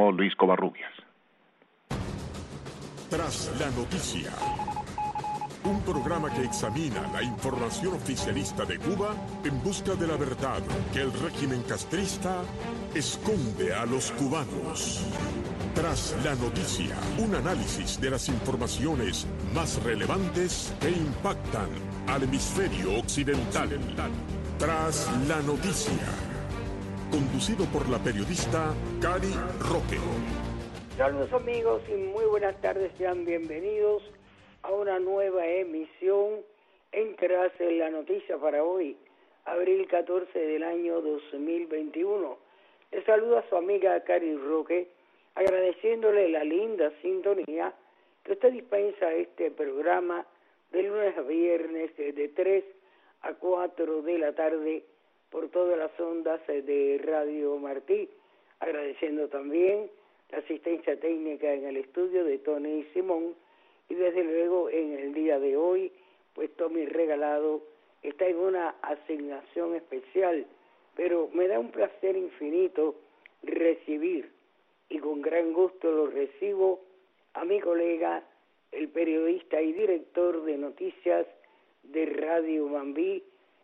informó Luis Covarrubias. Tras la noticia, un programa que examina la información oficialista de Cuba en busca de la verdad que el régimen castrista esconde a los cubanos. Tras la noticia, un análisis de las informaciones más relevantes que impactan al hemisferio occidental. Tras la noticia, conducido por la periodista Cari Roque. Saludos amigos y muy buenas tardes, sean bienvenidos a una nueva emisión en Tras la Noticia para hoy, abril 14 del año 2021. Les saluda su amiga Cari Roque, agradeciéndole la linda sintonía que usted dispensa a este programa de lunes a viernes de 3 a 4 de la tarde por todas las ondas de Radio Martí, agradeciendo también la asistencia técnica en el estudio de Tony Simón y desde luego en el día de hoy, pues Tommy Regalado está en una asignación especial, pero me da un placer infinito recibir y con gran gusto lo recibo a mi colega, el periodista y director de noticias de Radio Mambí,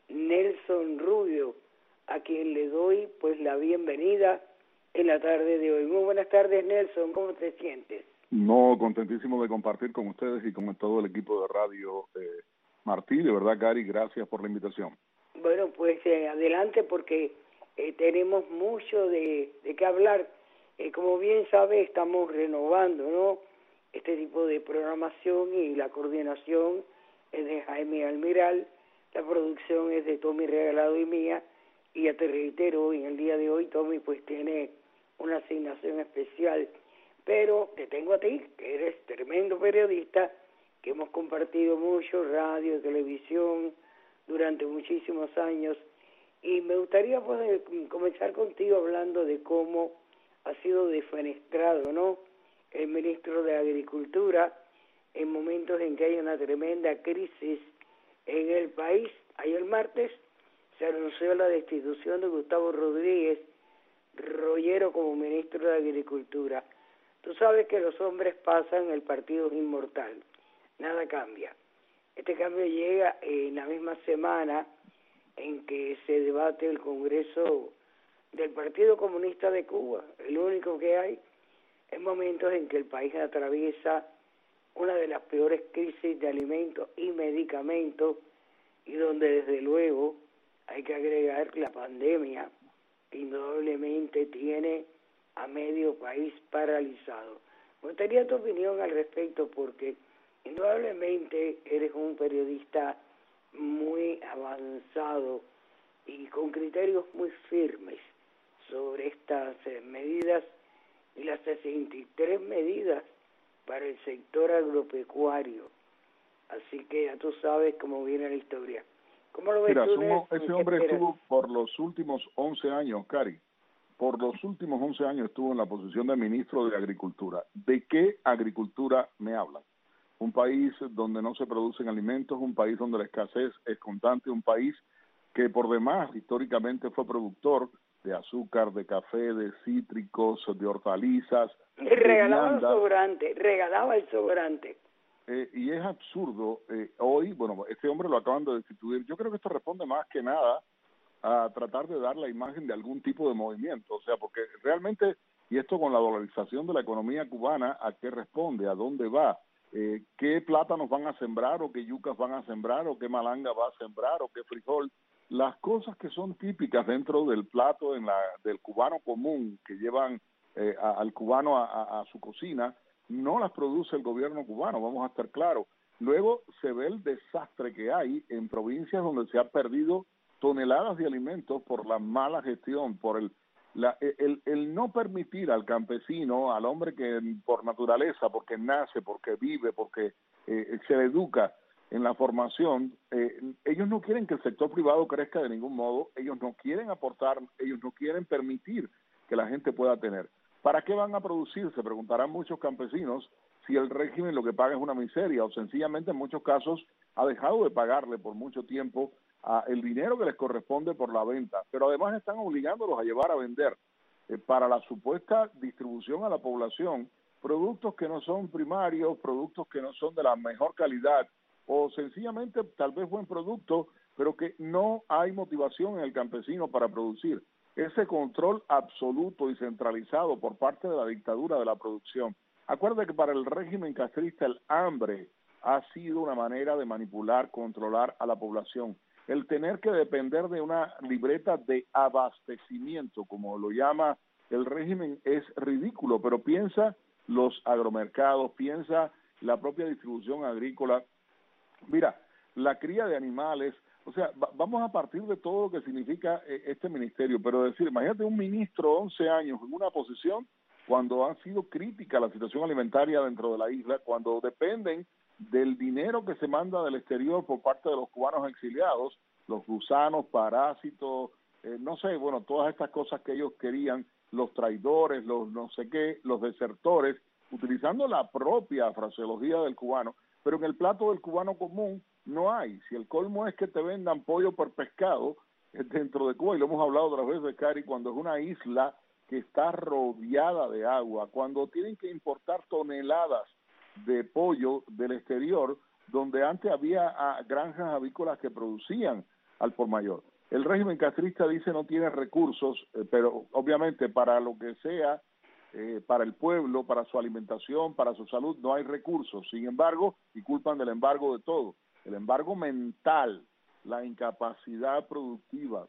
Nelson Rubio, a quien le doy pues la bienvenida en la tarde de hoy. Muy buenas tardes, Nelson, ¿cómo te sientes? No, contentísimo de compartir con ustedes y con todo el equipo de Radio Martí. De verdad, Cari, gracias por la invitación. Bueno, pues adelante porque tenemos mucho de qué hablar. Como bien sabe, estamos renovando, ¿no?, este tipo de programación y la coordinación es de Jaime Almiral, la producción es de Tommy Regalado y mía, y ya te reitero, en el día de hoy Tommy pues tiene una asignación especial, pero te tengo a ti, que eres tremendo periodista, que hemos compartido mucho radio, televisión durante muchísimos años, y me gustaría pues comenzar contigo hablando de cómo ha sido defenestrado, ¿no?, el ministro de Agricultura en momentos en que hay una tremenda crisis en el país. Ayer martes se anunció la destitución de Gustavo Rodríguez Rollero como ministro de Agricultura. Tú sabes que los hombres pasan, el partido es inmortal, nada cambia. Este cambio llega en la misma semana en que se debate el Congreso del Partido Comunista de Cuba, el único que hay, en momentos en que el país atraviesa una de las peores crisis de alimentos y medicamentos y donde desde luego hay que agregar la pandemia que indudablemente tiene a medio país paralizado. Me gustaría tu opinión al respecto porque indudablemente eres un periodista muy avanzado y con criterios muy firmes sobre estas medidas y las 63 medidas para el sector agropecuario. Así que ya tú sabes cómo viene la historia. ¿Cómo lo ves? Mira, tú, ese hombre estuvo por los últimos 11 años, Cari, por los últimos 11 años estuvo en la posición de ministro de Agricultura. ¿De qué agricultura me hablan? Un país donde no se producen alimentos, un país donde la escasez es constante, un país que por demás históricamente fue productor de azúcar, de café, de cítricos, de hortalizas. Regalaba el sobrante. Y es absurdo, hoy, bueno, este hombre lo acaban de destituir. Yo creo que esto responde más que nada a tratar de dar la imagen de algún tipo de movimiento, o sea, porque realmente, y esto con la dolarización de la economía cubana, ¿a qué responde? ¿A dónde va? ¿Qué plátanos van a sembrar, o qué yucas van a sembrar, o qué malanga va a sembrar, o qué frijol? Las cosas que son típicas dentro del plato del cubano común, que llevan al cubano a su cocina, no las produce el gobierno cubano, vamos a estar claros. Luego se ve el desastre que hay en provincias donde se han perdido toneladas de alimentos por la mala gestión, por el no permitir al campesino, al hombre que por naturaleza, porque nace, porque vive, porque se educa en la formación, ellos no quieren que el sector privado crezca de ningún modo, ellos no quieren aportar, ellos no quieren permitir que la gente pueda tener. ¿Para qué van a producir? Se preguntarán muchos campesinos si el régimen lo que paga es una miseria o sencillamente en muchos casos ha dejado de pagarle por mucho tiempo el dinero que les corresponde por la venta, pero además están obligándolos a llevar a vender para la supuesta distribución a la población, productos que no son primarios, productos que no son de la mejor calidad, o sencillamente tal vez buen producto, pero que no hay motivación en el campesino para producir. Ese control absoluto y centralizado por parte de la dictadura de la producción. Acuérdate que para el régimen castrista el hambre ha sido una manera de manipular, controlar a la población. El tener que depender de una libreta de abastecimiento, como lo llama el régimen, es ridículo, pero piensa los agromercados, piensa la propia distribución agrícola. Mira, la cría de animales, o sea, vamos a partir de todo lo que significa este ministerio, pero decir, imagínate un ministro de 11 años en una posición cuando ha sido crítica la situación alimentaria dentro de la isla, cuando dependen del dinero que se manda del exterior por parte de los cubanos exiliados, los gusanos, parásitos, no sé, bueno, todas estas cosas que ellos querían, los traidores, los no sé qué, los desertores, utilizando la propia fraseología del cubano, pero en el plato del cubano común no hay. Si el colmo es que te vendan pollo por pescado dentro de Cuba, y lo hemos hablado otras veces, Cari, cuando es una isla que está rodeada de agua, cuando tienen que importar toneladas de pollo del exterior, donde antes había granjas avícolas que producían al por mayor. El régimen castrista dice no tiene recursos, pero obviamente para lo que sea, para el pueblo, para su alimentación, para su salud, no hay recursos. Sin embargo, y culpan del embargo de todo, el embargo mental, la incapacidad productiva,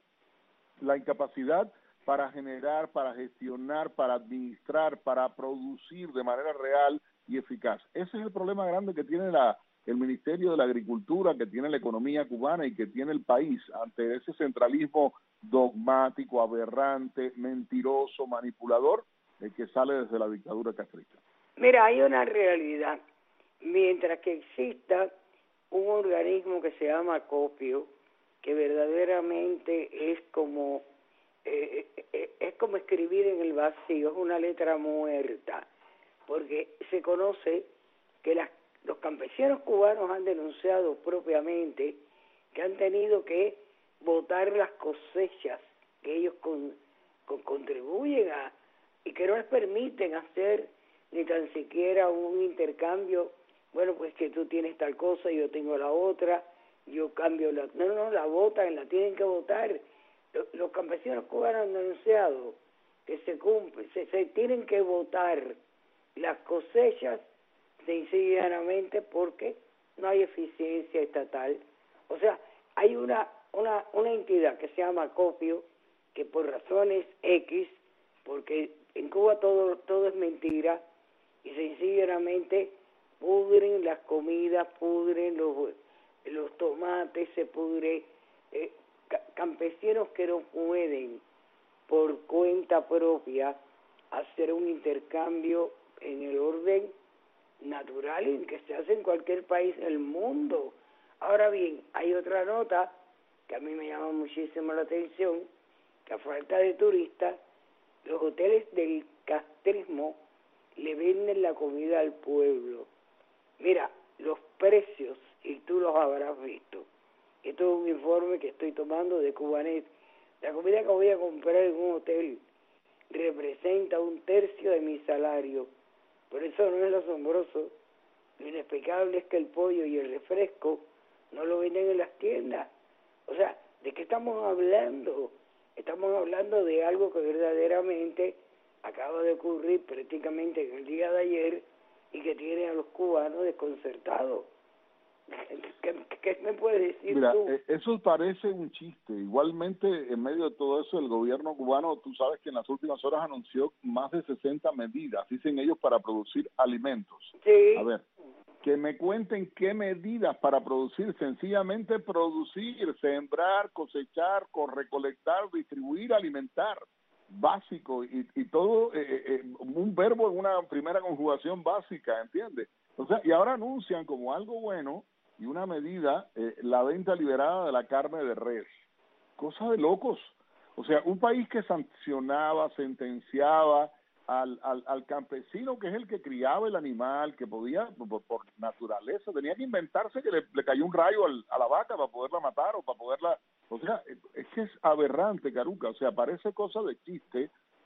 la incapacidad para generar, para gestionar, para administrar, para producir de manera real y eficaz. Ese es el problema grande que tiene el Ministerio de la Agricultura, que tiene la economía cubana y que tiene el país ante ese centralismo dogmático, aberrante, mentiroso, manipulador, que sale desde la dictadura castrista. Mira, hay una realidad. Mientras que exista un organismo que se llama acopio, que verdaderamente es como escribir en el vacío, es una letra muerta, porque se conoce que los campesinos cubanos han denunciado propiamente que han tenido que botar las cosechas que ellos contribuyen a, y que no les permiten hacer ni tan siquiera un intercambio. Bueno, pues que tú tienes tal cosa, yo tengo la otra, yo cambio la... No, la botan, la tienen que votar. Los campesinos cubanos han denunciado que se cumple, se tienen que votar las cosechas sencillamente porque no hay eficiencia estatal. O sea, hay una entidad que se llama acopio, que por razones X, porque en Cuba todo es mentira, y sencillamente pudren las comidas, pudren los tomates, se pudre, campesinos que no pueden por cuenta propia hacer un intercambio en el orden natural y que se hace en cualquier país del mundo. Ahora bien, hay otra nota que a mí me llama muchísimo la atención, que a falta de turistas, los hoteles del castrismo le venden la comida al pueblo. Mira, los precios, y tú los habrás visto. Esto es un informe que estoy tomando de Cubanet. La comida que voy a comprar en un hotel representa 1/3 de mi salario. Por eso no es lo asombroso. Lo inexplicable es que el pollo y el refresco no lo venden en las tiendas. O sea, ¿de qué estamos hablando? Estamos hablando de algo que verdaderamente acaba de ocurrir prácticamente en el día de ayer y que tiene a los cubanos desconcertados. ¿Qué me puedes decir? Mira, tú? Eso parece un chiste. Igualmente, en medio de todo eso, el gobierno cubano, tú sabes que en las últimas horas anunció más de 60 medidas, dicen ellos, para producir alimentos. Sí. A ver, que me cuenten qué medidas para producir, sencillamente producir, sembrar, cosechar, recolectar, distribuir, alimentar, básico, y todo un verbo en una primera conjugación básica, ¿entiendes? O sea, y ahora anuncian como algo bueno y una medida la venta liberada de la carne de res. Cosa de locos. O sea, un país que sancionaba, sentenciaba al campesino, que es el que criaba el animal, que podía, por naturaleza, tenía que inventarse que le cayó un rayo a la vaca para poderla matar o para poderla... O sea, es que es aberrante, Caruca. O sea, parece cosa de chiste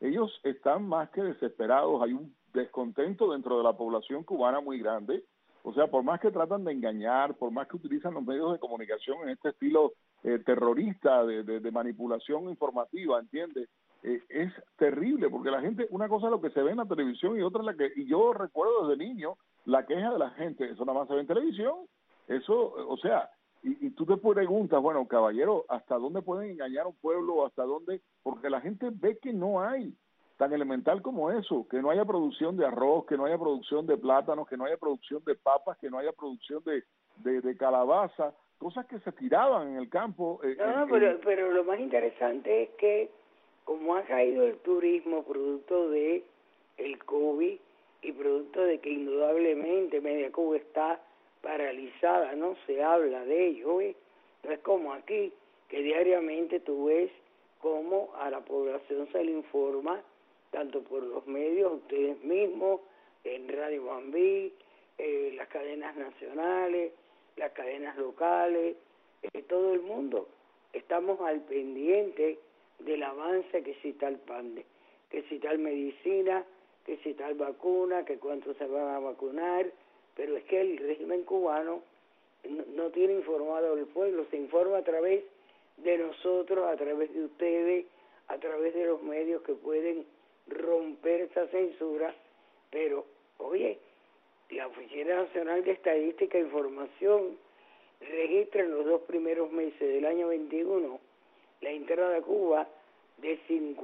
ellos están más que desesperados, hay un descontento dentro de la población cubana muy grande. O sea, por más que tratan de engañar, por más que utilizan los medios de comunicación en este estilo terrorista de manipulación informativa, ¿entiendes? Es terrible, porque la gente, una cosa es lo que se ve en la televisión y otra es la que, y yo recuerdo desde niño, la queja de la gente, eso nada más se ve en televisión, eso, o sea, y tú te preguntas, bueno, caballero, ¿hasta dónde pueden engañar a un pueblo? ¿Hasta dónde? Porque la gente ve que no hay tan elemental como eso, que no haya producción de arroz, que no haya producción de plátanos, que no haya producción de papas, que no haya producción de calabaza, cosas que se tiraban en el campo. Pero lo más interesante es que como ha caído el turismo producto de el COVID y producto de que indudablemente media Cuba está paralizada, no se habla de ello, ¿ves? No es como aquí, que diariamente tú ves cómo a la población se le informa, tanto por los medios, ustedes mismos, en Radio Bambí, las cadenas nacionales, las cadenas locales, todo el mundo. Estamos al pendiente del avance, que si tal pande, que si tal medicina, que si tal vacuna, que cuánto se van a vacunar, pero es que el régimen cubano no tiene informado al pueblo, se informa a través de nosotros, a través de ustedes, a través de los medios que pueden romper esa censura, pero, oye, la Oficina Nacional de Estadística e Información registra en los 2 primeros meses del año 21 la entrada a Cuba de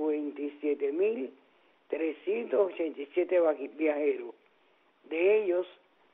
57.387 viajeros, de ellos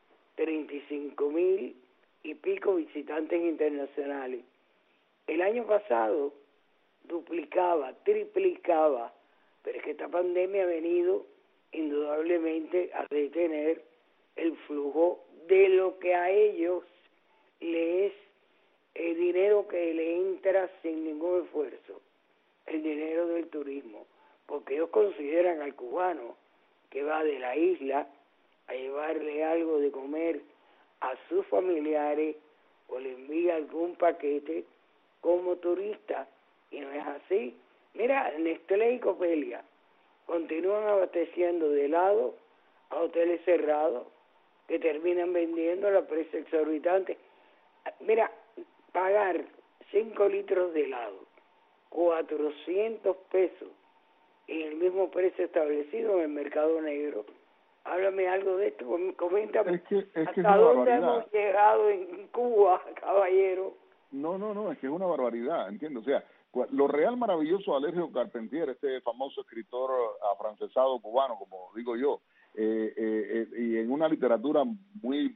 35.000 y pico visitantes internacionales. El año pasado duplicaba, triplicaba, pero es que esta pandemia ha venido indudablemente a detener el flujo de lo que a ellos les es el dinero que le entra sin ningún esfuerzo, el dinero del turismo, porque ellos consideran al cubano que va de la isla a llevarle algo de comer a sus familiares o le envía algún paquete como turista, y no es así. Mira, Nestlé y Copelia continúan abasteciendo de helado a hoteles cerrados que terminan vendiendo a la precio exorbitante. Mira, pagar 5 litros de helado, 400 pesos, en el mismo precio establecido en el mercado negro. Háblame algo de esto, coméntame. ¿Hasta dónde hemos llegado en Cuba, caballero? No, es que es una barbaridad, entiendo. O sea, lo real maravilloso de Alejo Carpentier, este famoso escritor afrancesado cubano, como digo yo, y en una literatura muy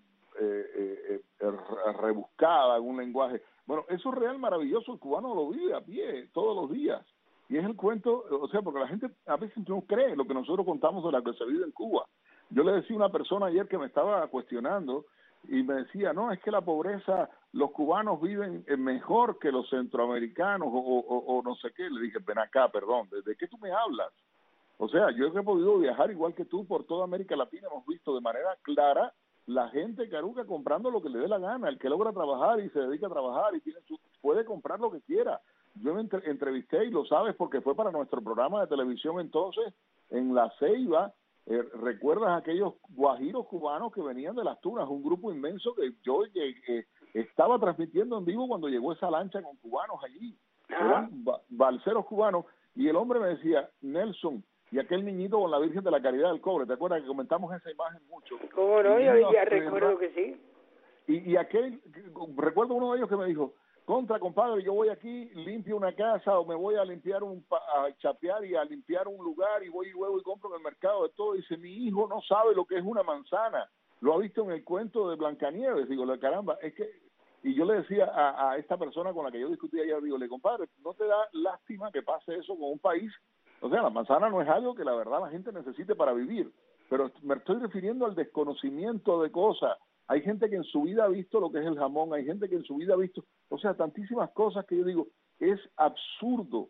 rebuscada, en un lenguaje. Bueno, eso es real maravilloso, el cubano lo vive a pie todos los días. Y es el cuento, o sea, porque la gente a veces no cree lo que nosotros contamos de lo que se vive en Cuba. Yo le decía a una persona ayer que me estaba cuestionando y me decía, no, es que la pobreza, los cubanos viven mejor que los centroamericanos o no sé qué. Le dije, ven acá, perdón, ¿de qué tú me hablas? O sea, yo he podido viajar igual que tú por toda América Latina, hemos visto de manera clara la gente caruca comprando lo que le dé la gana, el que logra trabajar y se dedica a trabajar y puede comprar lo que quiera. Yo me entrevisté, y lo sabes porque fue para nuestro programa de televisión entonces, en La Ceiba. ¿Recuerdas aquellos guajiros cubanos que venían de Las Tunas? Un grupo inmenso que yo estaba transmitiendo en vivo cuando llegó esa lancha con cubanos allí. Eran balseros cubanos, y el hombre me decía, Nelson, y aquel niñito con la Virgen de la Caridad del Cobre, ¿te acuerdas que comentamos esa imagen mucho? ¿Cómo no? Yo ya recuerdo que sí. Y aquel, recuerdo uno de ellos que me dijo, compadre, yo voy aquí, limpio una casa o me voy a limpiar a chapear y a limpiar un lugar y voy luego y compro en el mercado de todo. Dice, mi hijo no sabe lo que es una manzana, lo ha visto en el cuento de Blancanieves. Digo, caramba, es que, y yo le decía a esta persona con la que yo discutía ayer, digo, compadre, ¿no te da lástima que pase eso con un país? O sea, la manzana no es algo que la verdad la gente necesite para vivir, pero me estoy refiriendo al desconocimiento de cosas. Hay gente que en su vida ha visto lo que es el jamón, hay gente que en su vida ha visto, o sea, tantísimas cosas que yo digo, es absurdo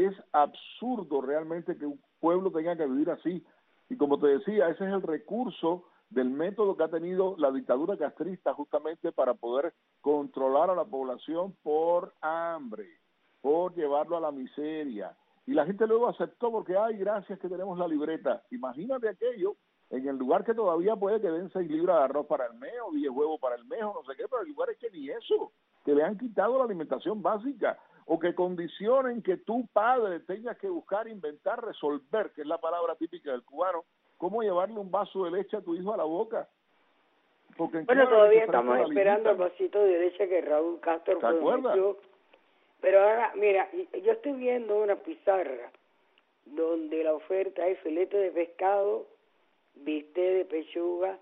realmente que un pueblo tenga que vivir así. Y como te decía, ese es el recurso del método que ha tenido la dictadura castrista justamente para poder controlar a la población por hambre, por llevarlo a la miseria. y la gente luego aceptó porque, ay, gracias que tenemos la libreta. Imagínate aquello, en el lugar que todavía puede que den 6 libras de arroz para el mes, o 10 huevos para el mes, o no sé qué, pero el lugar es que ni eso, que le han quitado la alimentación básica, o que condicionen que tu padre tengas que buscar, inventar, resolver, que es la palabra típica del cubano, cómo llevarle un vaso de leche a tu hijo a la boca. Porque bueno, todavía estamos esperando el vasito de leche que Raúl Castro prometió. Pero ahora, mira, yo estoy viendo una pizarra donde la oferta es filete de pescado, bistec de pechuga,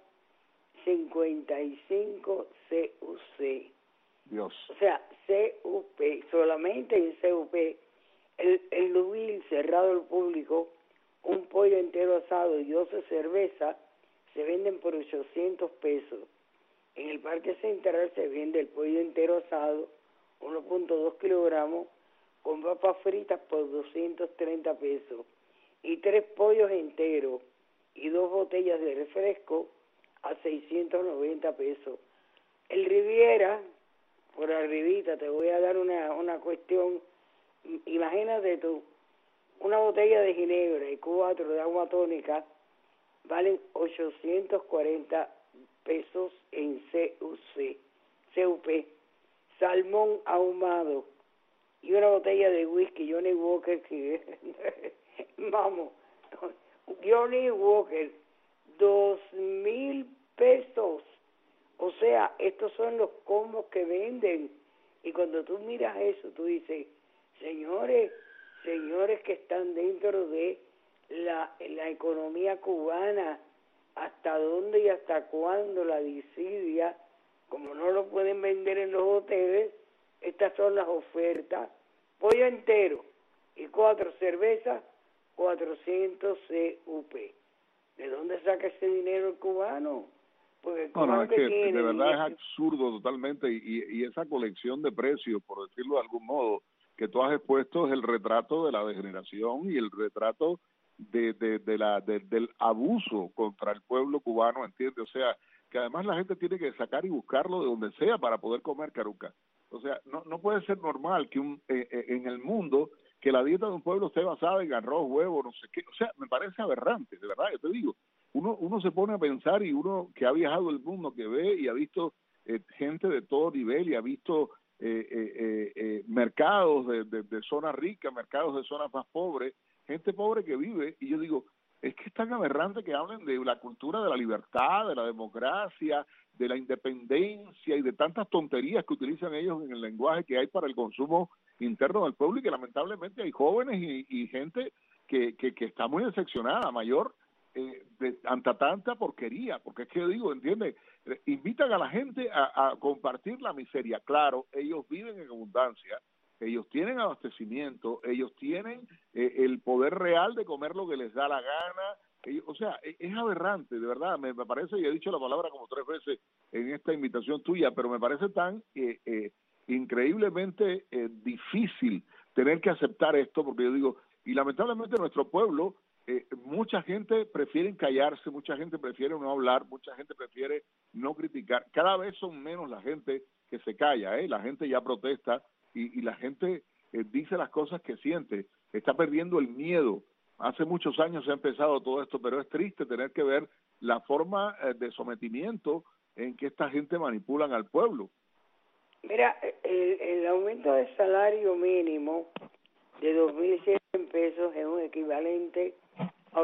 55 CUC. Dios. O sea, CUP, solamente en CUP. El Lubil cerrado al público, un pollo entero asado y 12 cervezas se venden por 800 pesos. En el Parque Central se vende el pollo entero asado, 1.2 kilogramos, con papas fritas por 230 pesos y 3 pollos enteros y 2 botellas de refresco a 690 pesos. El Riviera, por arribita, te voy a dar una cuestión. Imagínate tú, una botella de ginebra y 4 de agua tónica valen 840 pesos en CUP. Salmón ahumado y una botella de whisky Johnny Walker que vamos, Johnny Walker, 2,000 pesos. O sea, estos son los combos que venden. Y cuando tú miras eso, tú dices, señores que están dentro de la economía cubana, ¿hasta dónde y hasta cuándo la disidia? Como no lo pueden vender en los hoteles, estas son las ofertas. Pollo entero y 4 cervezas, 400 CUP. ¿De dónde saca ese dinero el cubano? Porque el cubano es que tiene, de verdad es absurdo totalmente, y esa colección de precios, por decirlo de algún modo, que tú has expuesto es el retrato de la degeneración y el retrato del abuso contra el pueblo cubano, ¿entiendes? O sea, que además la gente tiene que sacar y buscarlo de donde sea para poder comer caruca. O sea, no puede ser normal que en el mundo que la dieta de un pueblo esté basada en arroz, huevo, no sé qué. O sea, me parece aberrante, de verdad, yo te digo. Uno se pone a pensar, y uno que ha viajado el mundo, que ve y ha visto gente de todo nivel, y ha visto mercados de zonas ricas, mercados de zonas más pobres, gente pobre que vive, y yo digo, es que es tan aberrante que hablen de la cultura de la libertad, de la democracia, de la independencia y de tantas tonterías que utilizan ellos en el lenguaje que hay para el consumo interno del pueblo, y que lamentablemente hay jóvenes y gente que está muy decepcionada, mayor, ante tanta porquería, porque es que yo digo, ¿entiendes? Invitan a la gente a compartir la miseria. Claro, ellos viven en abundancia, ellos tienen abastecimiento, ellos tienen el poder real de comer lo que les da la gana. O sea, es aberrante, de verdad, me parece, y he dicho la palabra como 3 veces en esta invitación tuya, pero me parece tan increíblemente difícil tener que aceptar esto, porque yo digo, y lamentablemente nuestro pueblo, mucha gente prefiere callarse, mucha gente prefiere no hablar, mucha gente prefiere no criticar. Cada vez son menos la gente que se calla, la gente ya protesta, y la gente dice las cosas que siente, está perdiendo el miedo. Hace muchos años se ha empezado todo esto, pero es triste tener que ver la forma de sometimiento en que esta gente manipulan al pueblo. Mira, el aumento del salario mínimo de 2.100 pesos es un equivalente a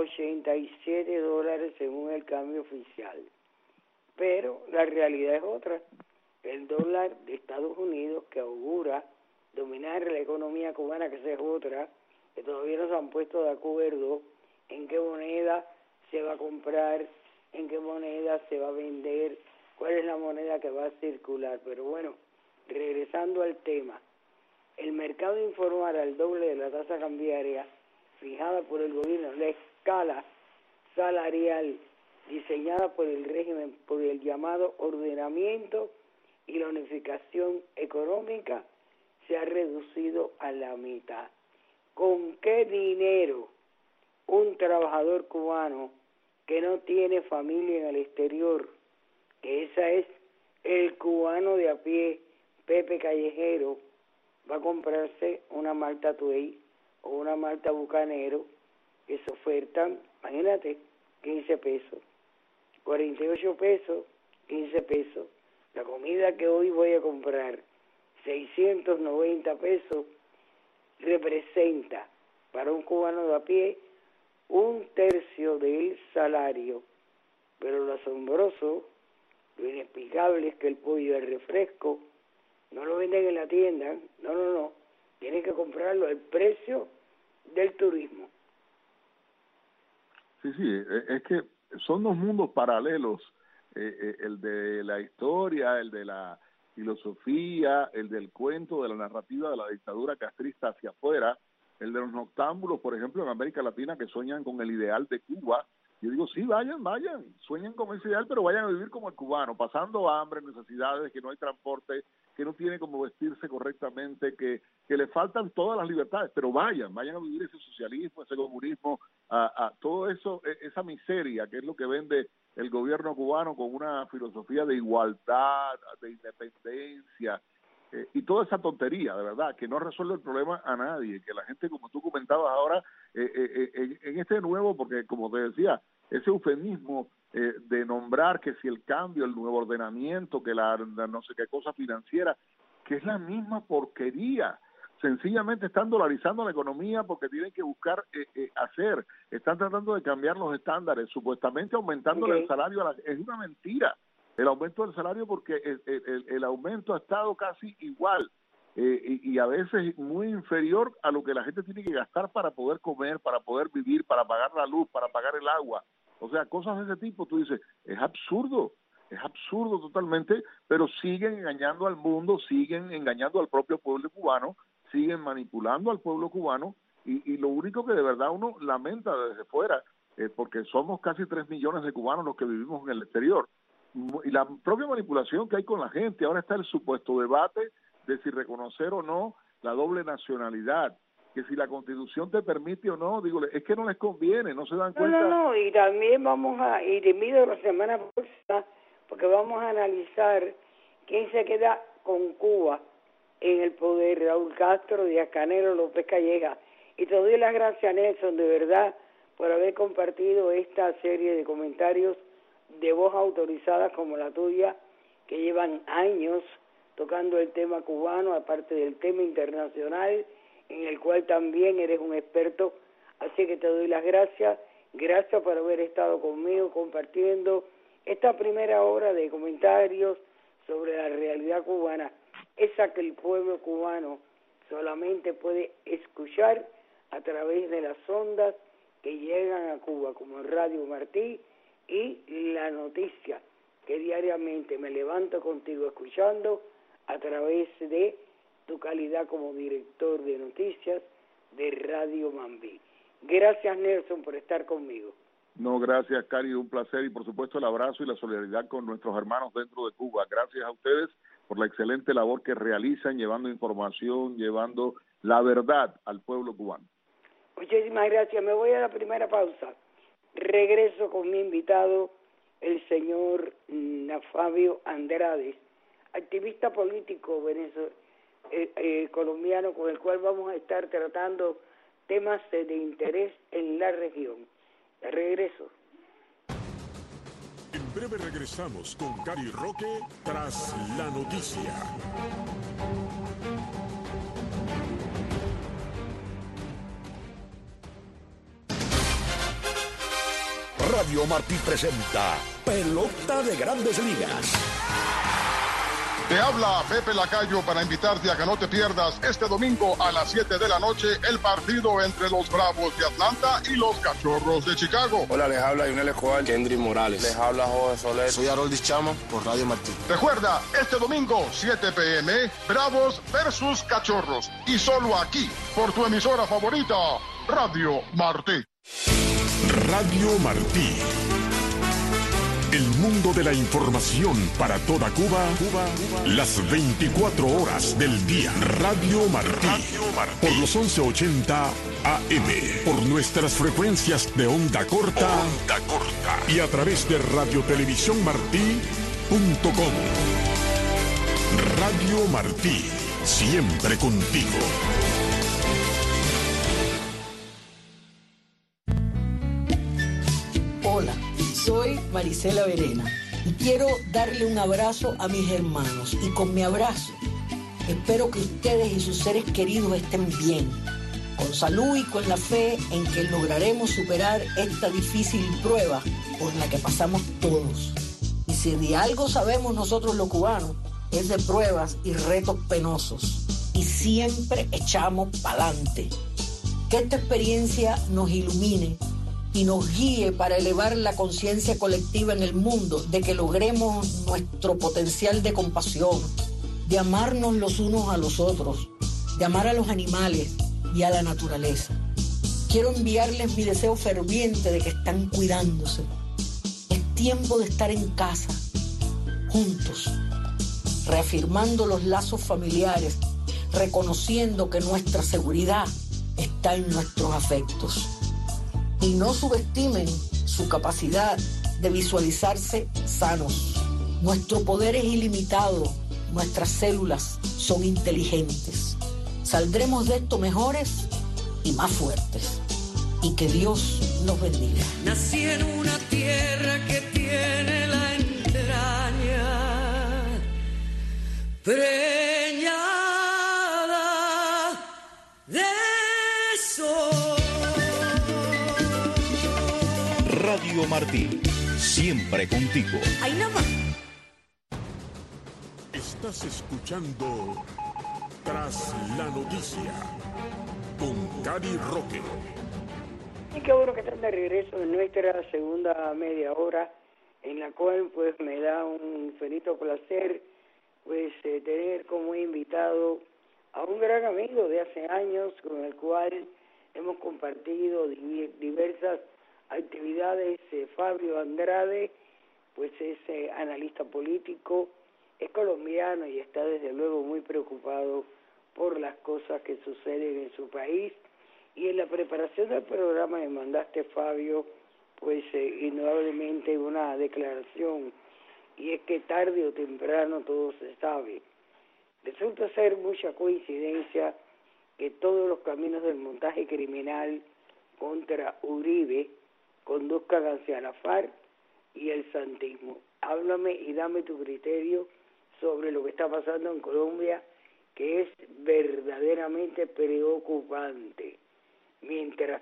$87 según el cambio oficial. Pero la realidad es otra. El dólar de Estados Unidos, que augura dominar la economía cubana, que esa es otra, que todavía no se han puesto de acuerdo en qué moneda se va a comprar, en qué moneda se va a vender, cuál es la moneda que va a circular. Pero bueno, regresando al tema, el mercado informal al doble de la tasa cambiaria fijada por el gobierno, la escala salarial diseñada por el régimen, por el llamado ordenamiento y la unificación económica, se ha reducido a la mitad. ¿Con qué dinero un trabajador cubano que no tiene familia en el exterior, que esa es el cubano de a pie, Pepe Callejero, va a comprarse una Marta Tway o una malta bucanero que se ofertan, imagínate, 15 pesos, 48 pesos, 15 pesos. La comida que hoy voy a comprar, 690 pesos, representa para un cubano de a pie un tercio del salario. Pero lo asombroso, lo inexplicable es que el pollo, el refresco, no lo venden en la tienda, no, tienen que comprarlo al precio del turismo. Sí, es que son dos mundos paralelos, el de la historia, el de la filosofía, el del cuento, de la narrativa de la dictadura castrista hacia afuera, el de los noctámbulos, por ejemplo, en América Latina, que sueñan con el ideal de Cuba. Yo digo, sí, vayan, sueñen con ese ideal, pero vayan a vivir como el cubano, pasando hambre, necesidades, que no hay transporte, que no tiene como vestirse correctamente, que le faltan todas las libertades, pero vayan a vivir ese socialismo, ese comunismo, a todo eso, esa miseria, que es lo que vende el gobierno cubano con una filosofía de igualdad, de independencia, y toda esa tontería, de verdad, que no resuelve el problema a nadie, que la gente, como tú comentabas ahora, en este nuevo, porque como te decía, ese eufemismo de nombrar que si el cambio, el nuevo ordenamiento, que la no sé qué cosa financiera, que es la misma porquería. Sencillamente están dolarizando la economía porque tienen que buscar están tratando de cambiar los estándares, supuestamente aumentando el salario. Es una mentira el aumento del salario, porque el aumento ha estado casi igual y a veces muy inferior a lo que la gente tiene que gastar para poder comer, para poder vivir, para pagar la luz, para pagar el agua. O sea, cosas de ese tipo, tú dices, es absurdo totalmente, pero siguen engañando al mundo, siguen engañando al propio pueblo cubano, siguen manipulando al pueblo cubano, y lo único que de verdad uno lamenta desde fuera, porque somos casi 3 millones de cubanos los que vivimos en el exterior, y la propia manipulación que hay con la gente. Ahora está el supuesto debate de si reconocer o no la doble nacionalidad, que si la Constitución te permite o no. Digo, es que no les conviene, no se dan cuenta. No, y también vamos a, y te invito la semana próxima, porque vamos a analizar quién se queda con Cuba en el poder, Raúl Castro, Díaz Canel, López Calleja. Y te doy las gracias, Nelson, de verdad, por haber compartido esta serie de comentarios de voz autorizadas como la tuya, que llevan años tocando el tema cubano, aparte del tema internacional, en el cual también eres un experto. Así que te doy las gracias por haber estado conmigo compartiendo esta primera hora de comentarios sobre la realidad cubana, esa que el pueblo cubano solamente puede escuchar a través de las ondas que llegan a Cuba, como Radio Martí y La Noticia, que diariamente me levanto contigo escuchando a través de tu calidad como director de noticias de Radio Mambí. Gracias, Nelson, por estar conmigo. No, gracias, Cari, un placer, y por supuesto el abrazo y la solidaridad con nuestros hermanos dentro de Cuba. Gracias a ustedes por la excelente labor que realizan, llevando información, llevando la verdad al pueblo cubano. Muchísimas gracias. Me voy a la primera pausa. Regreso con mi invitado, el señor Fabio Andrade, activista político colombiano, con el cual vamos a estar tratando temas de interés en la región. De regreso. En breve regresamos con Cari Roque tras la noticia. Radio Martí presenta Pelota de Grandes Ligas. Te habla Pepe Lacayo para invitarte a que no te pierdas este domingo a las 7 de la noche el partido entre los Bravos de Atlanta y los Cachorros de Chicago. Hola, les habla Yunel Escobar, Kendry Morales. Les habla José Soler. Soy Haroldis Chama por Radio Martí. Recuerda, este domingo 7 p.m. Bravos versus Cachorros, y solo aquí por tu emisora favorita, Radio Martí. Radio Martí. El mundo de la información para toda Cuba, las 24 horas del día. Radio Martí. Por los 1180 AM. Por nuestras frecuencias de onda corta. Y a través de radiotelevisiónmartí.com. Radio Martí. Siempre contigo. Marisela Verena y quiero darle un abrazo a mis hermanos. Y con mi abrazo espero que ustedes y sus seres queridos estén bien, con salud y con la fe en que lograremos superar esta difícil prueba por la que pasamos todos. Y si de algo sabemos nosotros los cubanos, es de pruebas y retos penosos. Y siempre echamos pa'lante. Que esta experiencia nos ilumine y nos guíe para elevar la conciencia colectiva en el mundo, de que logremos nuestro potencial de compasión, de amarnos los unos a los otros, de amar a los animales y a la naturaleza. Quiero enviarles mi deseo ferviente de que están cuidándose. Es tiempo de estar en casa, juntos, reafirmando los lazos familiares, reconociendo que nuestra seguridad está en nuestros afectos. Y no subestimen su capacidad de visualizarse sanos. Nuestro poder es ilimitado, nuestras células son inteligentes. Saldremos de esto mejores y más fuertes. Y que Dios nos bendiga. Nací en una tierra que tiene la entraña preñada de sol. Radio Martí, siempre contigo. Ahí nada más. Estás escuchando Tras la Noticia con Cari Roque. Y qué bueno que están de regreso en nuestra segunda media hora, en la cual pues me da un infinito placer pues tener como invitado a un gran amigo de hace años con el cual hemos compartido diversas actividades. Fabio Andrade pues es analista político, es colombiano y está desde luego muy preocupado por las cosas que suceden en su país. Y en la preparación del programa me mandaste, Fabio, pues indudablemente una declaración, y es que tarde o temprano todo se sabe. Resulta ser mucha coincidencia que todos los caminos del montaje criminal contra Uribe conduzcan hacia la FARC y el santismo. Háblame y dame tu criterio sobre lo que está pasando en Colombia, que es verdaderamente preocupante. Mientras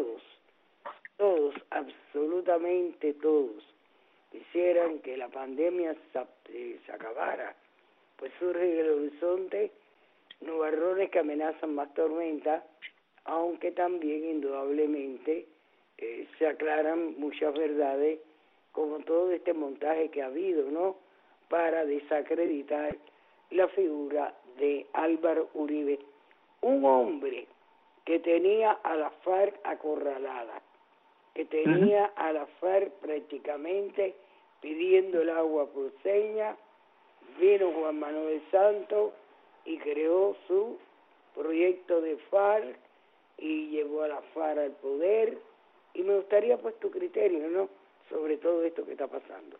todos, absolutamente todos, quisieran que la pandemia se acabara, pues surge en el horizonte nubarrones que amenazan más tormenta, aunque también indudablemente se aclaran muchas verdades, como todo este montaje que ha habido, ¿no?, para desacreditar la figura de Álvaro Uribe, un hombre que tenía a la FARC acorralada, que tenía a la FARC prácticamente pidiendo el agua por señas. Vino Juan Manuel Santos y creó su proyecto de FARC y llevó a la FARC al poder. Y me gustaría pues tu criterio, ¿no?, sobre todo esto que está pasando.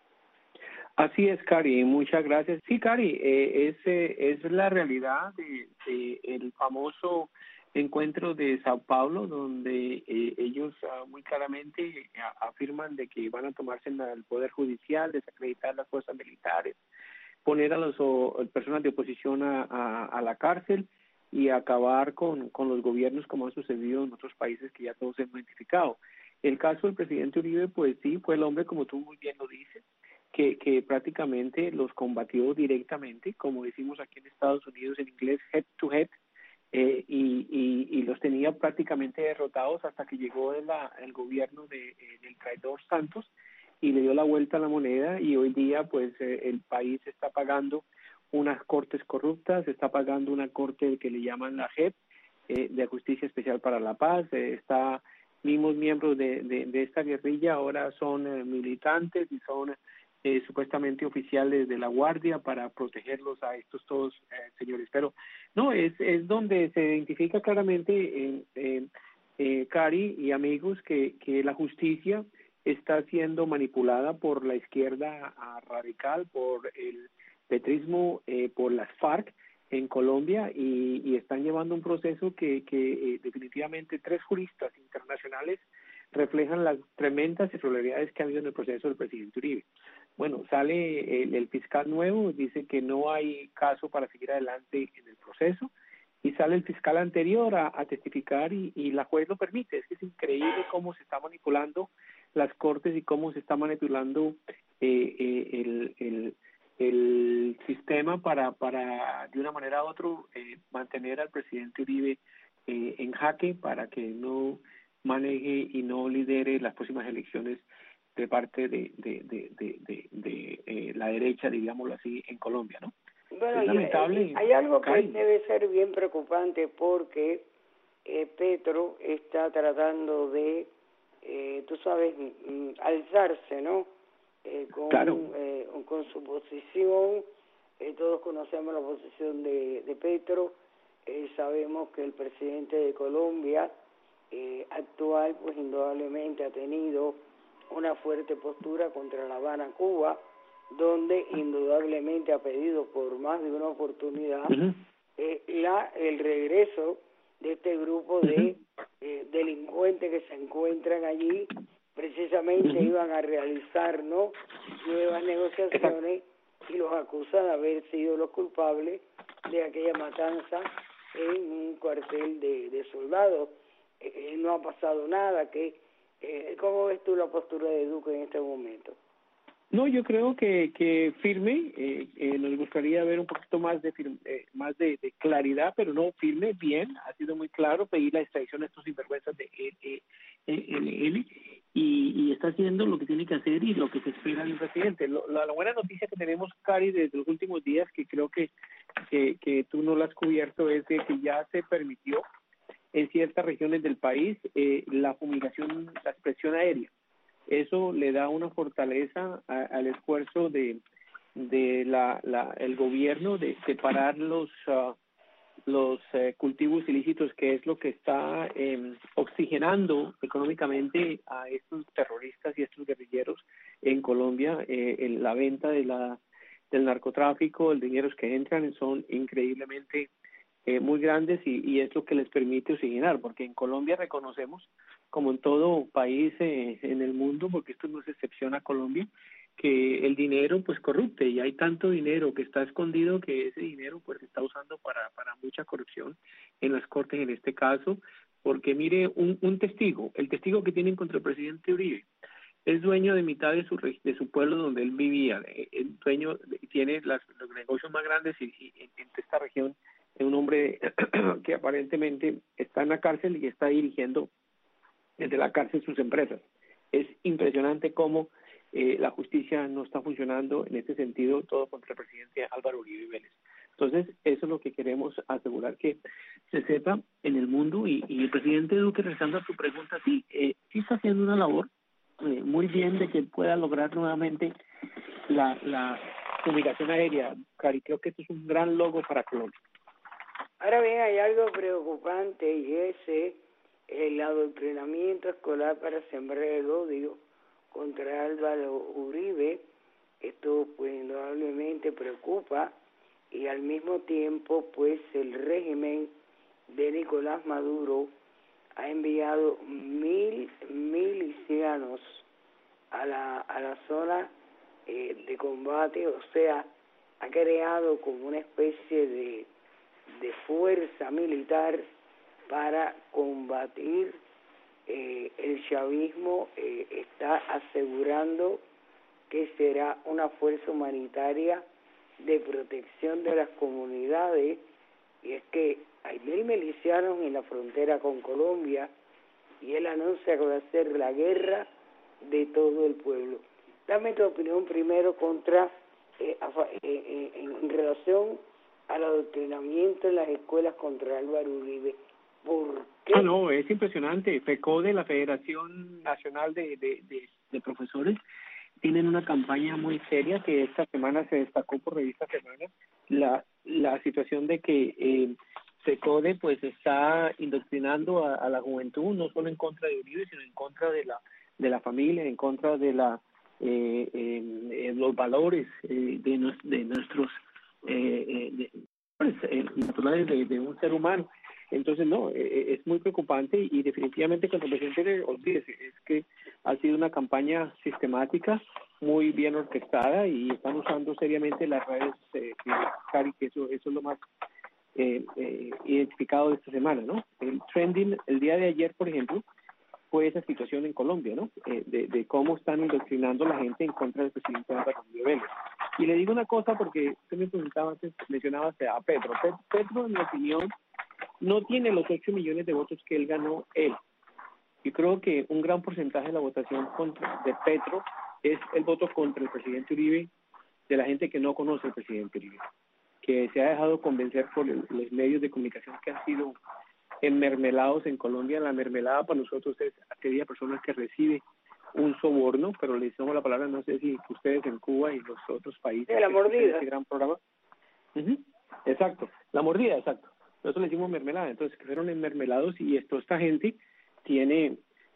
Así es, Cari, muchas gracias. Sí, Cari, es la realidad de el famoso encuentro de Sao Paulo, donde ellos muy claramente afirman de que van a tomarse el poder judicial, desacreditar las fuerzas militares, poner a las personas de oposición a la cárcel y acabar con los gobiernos, como ha sucedido en otros países que ya todos hemos identificado. El caso del presidente Uribe, pues sí, fue el hombre, como tú muy bien lo dices, que prácticamente los combatió directamente, como decimos aquí en Estados Unidos en inglés, head to head, y los tenía prácticamente derrotados hasta que llegó el gobierno del traidor Santos y le dio la vuelta a la moneda, y hoy día pues el país está pagando unas cortes corruptas, está pagando una corte que le llaman la JEP, de Justicia Especial para la Paz. Mismos miembros de esta guerrilla ahora son militantes y son supuestamente oficiales de la Guardia para protegerlos a estos todos señores. Pero no, es donde se identifica claramente, Cari y amigos, que la justicia está siendo manipulada por la izquierda radical, por el petrismo, por las FARC en Colombia, y están llevando un proceso que definitivamente 3 juristas internacionales reflejan las tremendas irregularidades que ha habido en el proceso del presidente Uribe. Bueno, sale el fiscal nuevo, dice que no hay caso para seguir adelante en el proceso, y sale el fiscal anterior a testificar y la juez lo permite. Es que es increíble cómo se está manipulando las cortes y cómo se está manipulando el sistema para de una manera u otra mantener al presidente Uribe en jaque para que no maneje y no lidere las próximas elecciones de parte de la derecha, digámoslo así, en Colombia, ¿no? Bueno, es lamentable. Hay algo que debe ser bien preocupante porque Petro está tratando de, tú sabes, alzarse, ¿no? Con su posición. Todos conocemos la posición de Petro. Sabemos que el presidente de Colombia actual, pues indudablemente ha tenido una fuerte postura contra La Habana, Cuba, donde indudablemente ha pedido por más de una oportunidad el regreso de este grupo de delincuentes que se encuentran allí. Precisamente iban a realizar, ¿no?, nuevas negociaciones y los acusan de haber sido los culpables de aquella matanza en un cuartel de soldados. No ha pasado nada. ¿Cómo ves tú la postura de Duque en este momento? No, yo creo que firme, nos gustaría ver un poquito más de claridad, pero no firme, bien, ha sido muy claro, pedir la extradición a estos sinvergüenzas de ELN y está haciendo lo que tiene que hacer y lo que se espera de un presidente. La buena noticia que tenemos, Cari, desde los últimos días, que creo que tú no la has cubierto, es de que ya se permitió en ciertas regiones del país la fumigación, la expresión aérea. Eso le da una fortaleza al esfuerzo de el gobierno de separar los cultivos ilícitos, que es lo que está oxigenando económicamente a estos terroristas y estos guerrilleros en Colombia. La venta del narcotráfico, el dinero que entran son increíblemente muy grandes y es lo que les permite oxigenar, porque en Colombia reconocemos, como en todo país en el mundo, porque esto no es excepción a Colombia, que el dinero pues corrupte, y hay tanto dinero que está escondido que ese dinero pues se está usando para mucha corrupción en las cortes en este caso, porque mire, un testigo, el testigo que tienen contra el presidente Uribe, es dueño de mitad de su pueblo donde él vivía, tiene los negocios más grandes en esta región. Es un hombre que aparentemente está en la cárcel y está dirigiendo desde la cárcel sus empresas. Es impresionante cómo la justicia no está funcionando en este sentido, todo contra el presidente Álvaro Uribe Vélez. Entonces, eso es lo que queremos asegurar que se sepa en el mundo, y el presidente Duque, regresando a tu pregunta, sí está haciendo una labor muy bien de que pueda lograr nuevamente la fumigación aérea. Cari, creo que esto es un gran logro para Colombia. Ahora bien, hay algo preocupante, y es el adoctrinamiento escolar para sembrar el odio contra Álvaro Uribe. Esto pues indudablemente preocupa, y al mismo tiempo pues el régimen de Nicolás Maduro ha enviado 1,000 milicianos a la zona de combate, o sea, ha creado como una especie de fuerza militar para combatir el chavismo. Está asegurando que será una fuerza humanitaria de protección de las comunidades, y es que hay 1,000 milicianos en la frontera con Colombia, y él anuncia que va a ser la guerra de todo el pueblo. Dame tu opinión primero en relación al adoctrinamiento en las escuelas contra Álvaro Uribe. ¿Por qué? No, es impresionante. FECODE, la Federación Nacional de Profesores, tienen una campaña muy seria que esta semana se destacó por Revista Semana, la situación de que FECODE pues está indoctrinando a la juventud, no solo en contra de Uribe, sino en contra de la familia, en contra de los valores de nuestros naturales de un ser humano. Entonces, no, es muy preocupante y definitivamente contra el presidente, olvídese, es que ha sido una campaña sistemática, muy bien orquestada y están usando seriamente las redes, Cari, que eso es lo más identificado de esta semana, ¿no? El trending, el día de ayer, por ejemplo, fue esa situación en Colombia, ¿no? De cómo están indoctrinando la gente en contra del presidente Álvaro Uribe Vélez. Y le digo una cosa porque usted me preguntaba antes, mencionaba a Petro. Petro, en mi opinión, no tiene los 8 millones de votos que él ganó él. Yo creo que un gran porcentaje de la votación de Petro es el voto contra el presidente Uribe, de la gente que no conoce al presidente Uribe, que se ha dejado convencer por los medios de comunicación que han sido enmermelados en Colombia. La mermelada para nosotros es aquella persona que recibe un soborno, pero le decimos la palabra, no sé si ustedes en Cuba y los otros países. La mordida. Este gran programa. Exacto, la mordida, exacto. Nosotros le decimos mermelada, entonces que fueron enmermelados y esta gente tiene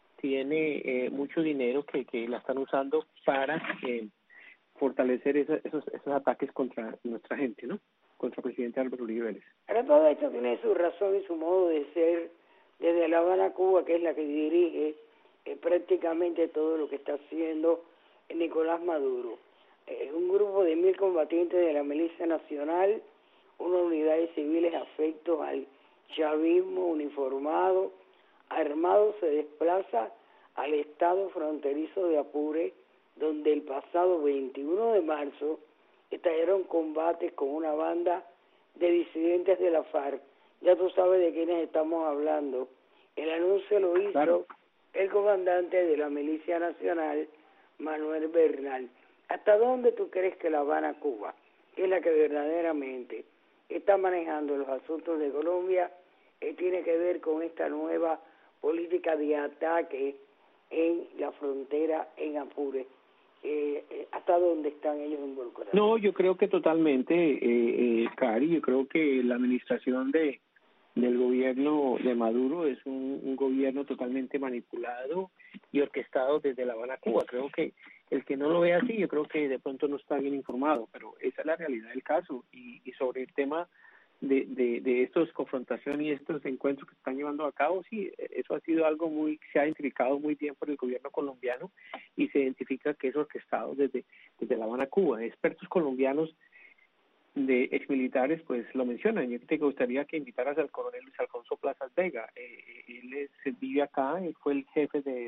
mucho dinero que la están usando para fortalecer esos ataques contra nuestra gente, ¿no? Contra el presidente Álvaro Uribe Vélez. Ahora todo esto tiene su razón y su modo de ser desde La Habana, Cuba, que es la que dirige prácticamente todo lo que está haciendo Nicolás Maduro. Un grupo de 1.000 combatientes de la Milicia Nacional, unas unidades civiles afectos al chavismo uniformado, armado, se desplaza al estado fronterizo de Apure, donde el pasado 21 de marzo estallaron combates con una banda de disidentes de la FARC. Ya tú sabes de quiénes estamos hablando. El anuncio lo hizo el comandante de la Milicia Nacional, Manuel Bernal. ¿Hasta dónde tú crees que La Habana, Cuba, que es la que verdaderamente está manejando los asuntos de Colombia, tiene que ver con esta nueva política de ataque en la frontera en Apure? ¿Hasta dónde están ellos involucrados? No, yo creo que totalmente, Cari, yo creo que la administración del gobierno de Maduro es un gobierno totalmente manipulado y orquestado desde La Habana, Cuba. Creo que el que no lo ve así, yo creo que de pronto no está bien informado, pero esa es la realidad del caso. Y sobre el tema de estos confrontaciones y estos encuentros que se están llevando a cabo, sí, eso ha sido algo se ha identificado muy bien por el gobierno colombiano y se identifica que es orquestado desde La Habana, Cuba. Expertos colombianos de exmilitares pues lo mencionan. Yo te gustaría que invitaras al coronel Luis Alfonso Plazas Vega. Él vive acá, él fue el jefe de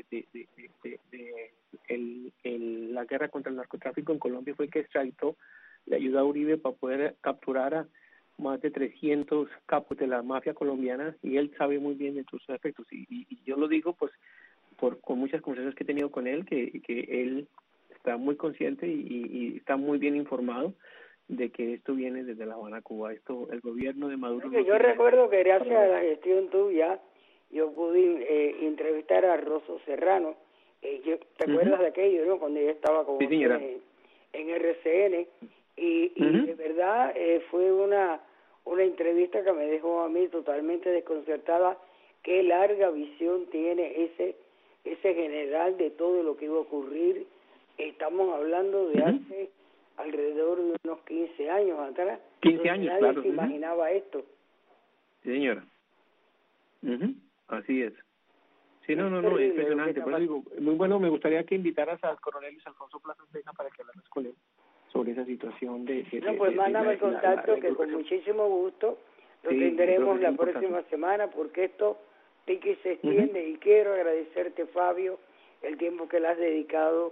la guerra contra el narcotráfico en Colombia, fue el que extraditó, le ayudó a Uribe para poder capturar a más de 300 capos de la mafia colombiana, y él sabe muy bien de sus aspectos, y yo lo digo pues con muchas conversaciones que he tenido con él, que él está muy consciente y está muy bien informado de que esto viene desde La Habana, Cuba. El gobierno de Maduro... Yo recuerdo que gracias a la gestión tuya yo pude entrevistar a Rosso Serrano. ¿Te acuerdas de aquello, no? Cuando yo estaba con en RCN, y de verdad fue una entrevista que me dejó a mí totalmente desconcertada. Qué larga visión tiene ese general de todo lo que iba a ocurrir. Estamos hablando de hace alrededor de unos 15 años atrás. 15 años, nadie claro. se imaginaba esto. Sí, señora. Así es. Sí, no, es impresionante. Por eso digo, muy bueno, me gustaría que invitaras al coronel Luis Alfonso Plazas Vega para que hablaras con él sobre esa situación mándame el contacto, que con muchísimo gusto lo tendremos la próxima semana, porque esto pique y se extiende, y quiero agradecerte, Fabio, el tiempo que le has dedicado.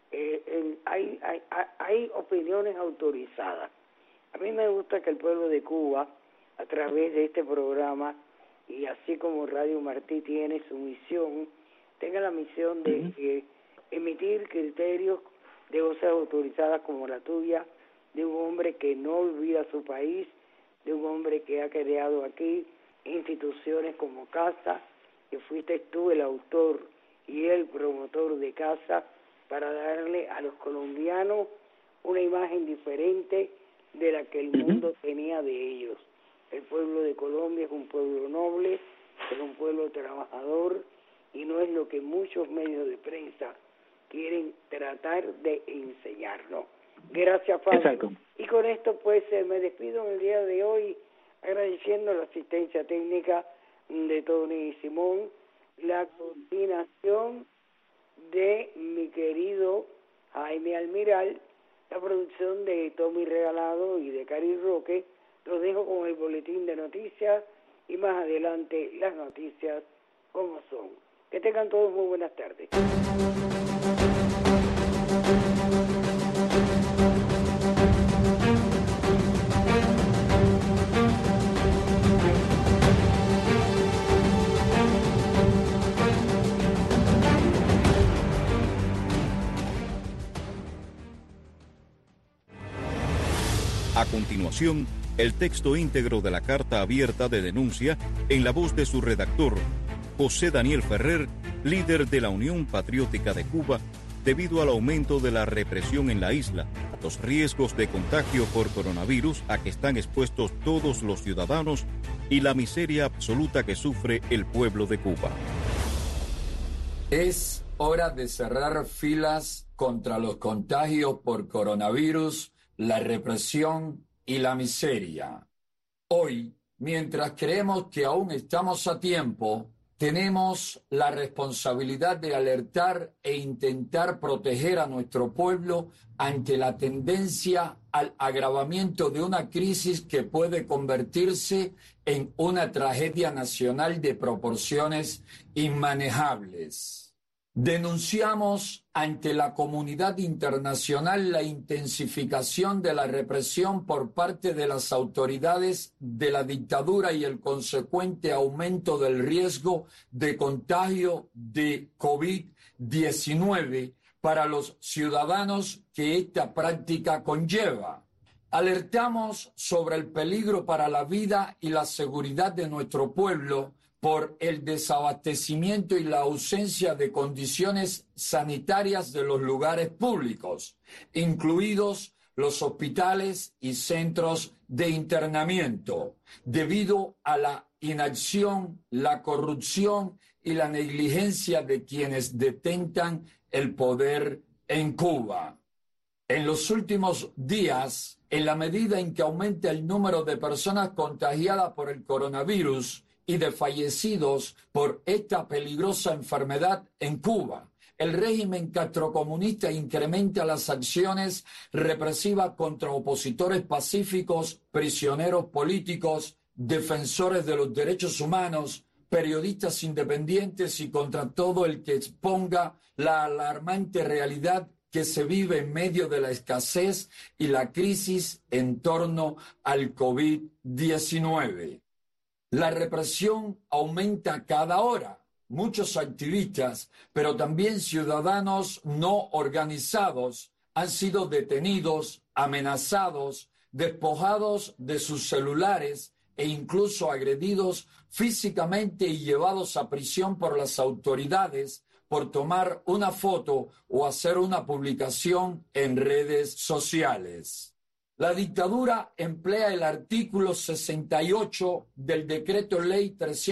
Hay opiniones autorizadas. A mí me gusta que el pueblo de Cuba, a través de este programa, y así como Radio Martí tiene su misión, tenga la misión de emitir criterios de voces autorizadas como la tuya, de un hombre que no olvida su país, de un hombre que ha creado aquí instituciones como CASA, que fuiste tú el autor y el promotor de CASA, para darle a los colombianos una imagen diferente de la que el mundo tenía de ellos. El pueblo de Colombia es un pueblo noble, es un pueblo trabajador, y no es lo que muchos medios de prensa quieren tratar de enseñarnos. Gracias, Fabio. Exacto. Y con esto pues me despido en el día de hoy agradeciendo la asistencia técnica de Tony Simón, la coordinación de mi querido Jaime Almiral, la producción de Tommy Regalado y de Cari Roque. Los dejo con el boletín de noticias y más adelante las noticias como son. Que tengan todos muy buenas tardes. A continuación, el texto íntegro de la carta abierta de denuncia en la voz de su redactor, José Daniel Ferrer, líder de la Unión Patriótica de Cuba, debido al aumento de la represión en la isla, los riesgos de contagio por coronavirus a que están expuestos todos los ciudadanos y la miseria absoluta que sufre el pueblo de Cuba. Es hora de cerrar filas contra los contagios por coronavirus, la represión y la miseria. Hoy, mientras creemos que aún estamos a tiempo, tenemos la responsabilidad de alertar e intentar proteger a nuestro pueblo ante la tendencia al agravamiento de una crisis que puede convertirse en una tragedia nacional de proporciones inmanejables. Denunciamos ante la comunidad internacional la intensificación de la represión por parte de las autoridades de la dictadura y el consecuente aumento del riesgo de contagio de COVID-19 para los ciudadanos que esta práctica conlleva. Alertamos sobre el peligro para la vida y la seguridad de nuestro pueblo por el desabastecimiento y la ausencia de condiciones sanitarias de los lugares públicos, incluidos los hospitales y centros de internamiento, debido a la inacción, la corrupción y la negligencia de quienes detentan el poder en Cuba. En los últimos días, en la medida en que aumenta el número de personas contagiadas por el coronavirus y de fallecidos por esta peligrosa enfermedad en Cuba, el régimen castrocomunista incrementa las acciones represivas contra opositores pacíficos, prisioneros políticos, defensores de los derechos humanos, periodistas independientes y contra todo el que exponga la alarmante realidad que se vive en medio de la escasez y la crisis en torno al COVID-19. La represión aumenta cada hora. Muchos activistas, pero también ciudadanos no organizados, han sido detenidos, amenazados, despojados de sus celulares e incluso agredidos físicamente y llevados a prisión por las autoridades por tomar una foto o hacer una publicación en redes sociales. La dictadura emplea el artículo 68 del Decreto Ley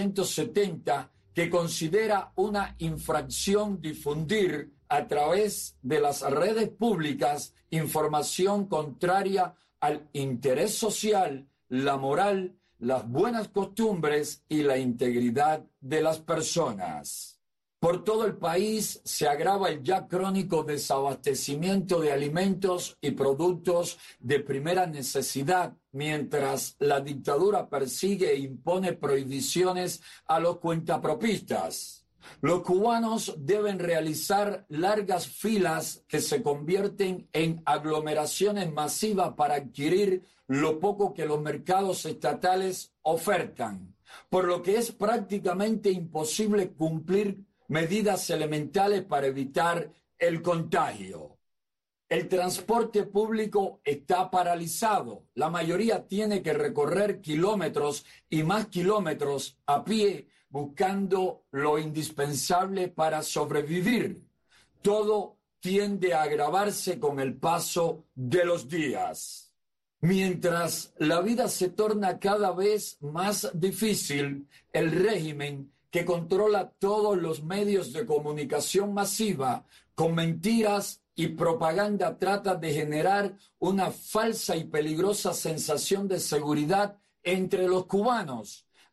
370, que considera una infracción difundir a través de las redes públicas información contraria al interés social, la moral, las buenas costumbres y la integridad de las personas. Por todo el país se agrava el ya crónico desabastecimiento de alimentos y productos de primera necesidad, mientras la dictadura persigue e impone prohibiciones a los cuentapropistas. Los cubanos deben realizar largas filas que se convierten en aglomeraciones masivas para adquirir lo poco que los mercados estatales ofertan, por lo que es prácticamente imposible cumplir medidas elementales para evitar el contagio. El transporte público está paralizado. La mayoría tiene que recorrer kilómetros y más kilómetros a pie buscando lo indispensable para sobrevivir. Todo tiende a agravarse con el paso de los días. Mientras la vida se torna cada vez más difícil, el régimen que controla todos los medios de comunicación masiva, con mentiras y propaganda trata de generar una falsa y peligrosa sensación de seguridad entre los cubanos,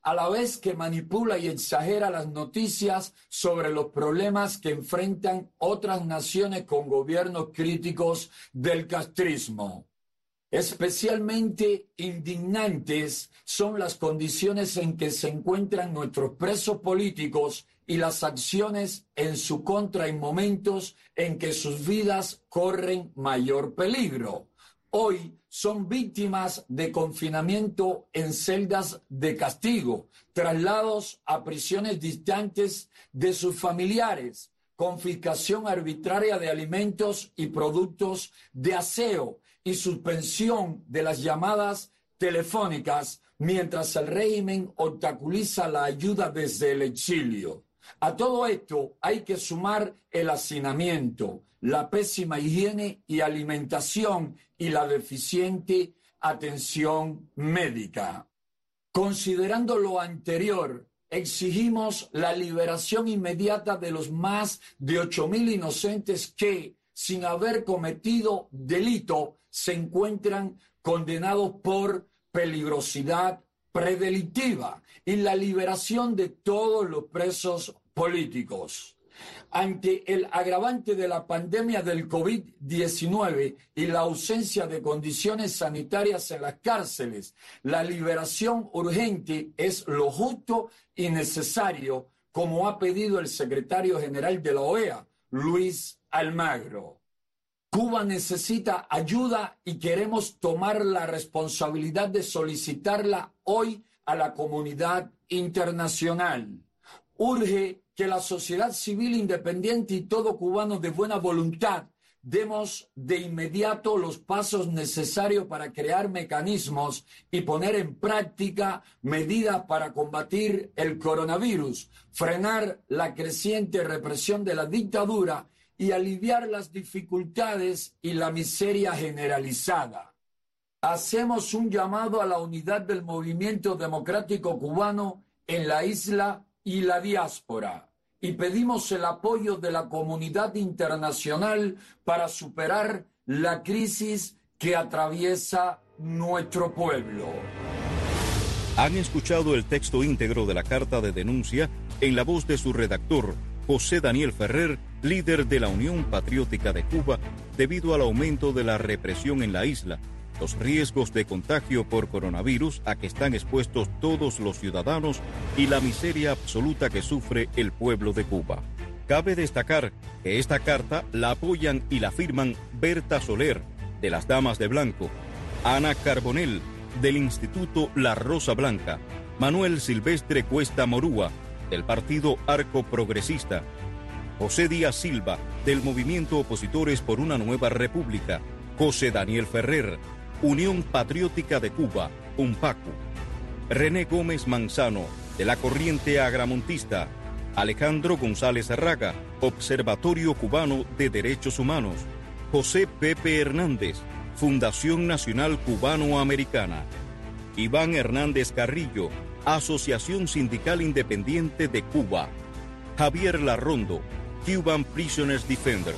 a la vez que manipula y exagera las noticias sobre los problemas que enfrentan otras naciones con gobiernos críticos del castrismo. Especialmente indignantes son las condiciones en que se encuentran nuestros presos políticos y las acciones en su contra en momentos en que sus vidas corren mayor peligro. Hoy son víctimas de confinamiento en celdas de castigo, traslados a prisiones distantes de sus familiares, confiscación arbitraria de alimentos y productos de aseo y suspensión de las llamadas telefónicas mientras el régimen obstaculiza la ayuda desde el exilio. A todo esto hay que sumar el hacinamiento, la pésima higiene y alimentación y la deficiente atención médica. Considerando lo anterior, exigimos la liberación inmediata de los más de 8,000 inocentes que, sin haber cometido delito, se encuentran condenados por peligrosidad predelictiva y la liberación de todos los presos políticos. Ante el agravante de la pandemia del COVID-19 y la ausencia de condiciones sanitarias en las cárceles, la liberación urgente es lo justo y necesario, como ha pedido el secretario general de la OEA, Luis Almagro. Cuba necesita ayuda y queremos tomar la responsabilidad de solicitarla hoy a la comunidad internacional. Urge que la sociedad civil independiente y todo cubano de buena voluntad demos de inmediato los pasos necesarios para crear mecanismos y poner en práctica medidas para combatir el coronavirus, frenar la creciente represión de la dictadura y aliviar las dificultades y la miseria generalizada. Hacemos un llamado a la unidad del movimiento democrático cubano en la isla y la diáspora y pedimos el apoyo de la comunidad internacional para superar la crisis que atraviesa nuestro pueblo. Han escuchado el texto íntegro de la carta de denuncia en la voz de su redactor, José Daniel Ferrer, líder de la Unión Patriótica de Cuba, debido al aumento de la represión en la isla, los riesgos de contagio por coronavirus a que están expuestos todos los ciudadanos y la miseria absoluta que sufre el pueblo de Cuba. Cabe destacar que esta carta la apoyan y la firman Berta Soler, de las Damas de Blanco, Ana Carbonell, del Instituto La Rosa Blanca, Manuel Silvestre Cuesta Morúa, del Partido Arco Progresista, José Díaz Silva, del Movimiento Opositores por una Nueva República, José Daniel Ferrer, Unión Patriótica de Cuba, UNPACU, René Gómez Manzano, de la Corriente Agramontista, Alejandro González Arraga, Observatorio Cubano de Derechos Humanos, José Pepe Hernández, Fundación Nacional Cubano-Americana, Iván Hernández Carrillo, Asociación Sindical Independiente de Cuba, Javier Larrondo, Cuban Prisoners Defender,